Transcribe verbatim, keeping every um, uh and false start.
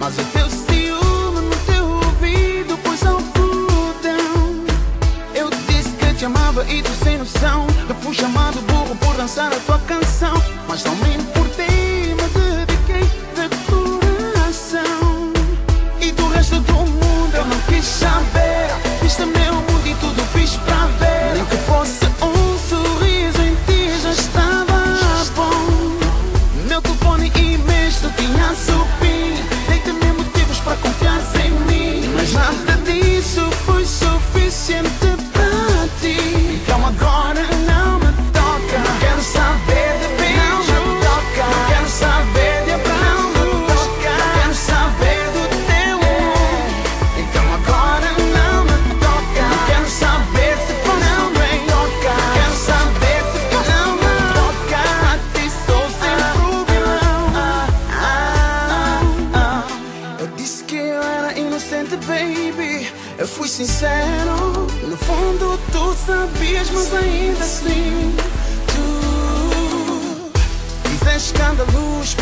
Mas o teu ciúme no teu ouvido pôs algodão. Eu disse que te amava e tu sem noção. Eu fui chamado burro por dançar a tua canção. Mas não me importei, me dediquei de coração. E do resto do mundo eu não quis saber. Isto é meu mundo e tudo fiz pra ver. Nem que fosse um sorriso em ti já estava bom. Meu telefone e e-mails tu tinha supinha. Dei-te mil motivos para confiar em mim. Mas nada disso foi suficiente para ti. Então agora não me toca. Não quero saber de beijo. Não me toca. Não quero saber de abraço. Não me toca. Não quero saber do teu amor. Então agora não me toca. Não quero saber se for não me toca. Não quero saber se for não me toca. A ti sou sempre o vilão. Ah, ah, ah. Eu disse que eu era inocente, baby. Eu fui sincero. No fundo tu sabias, mas ainda assim tu fizeste escândalos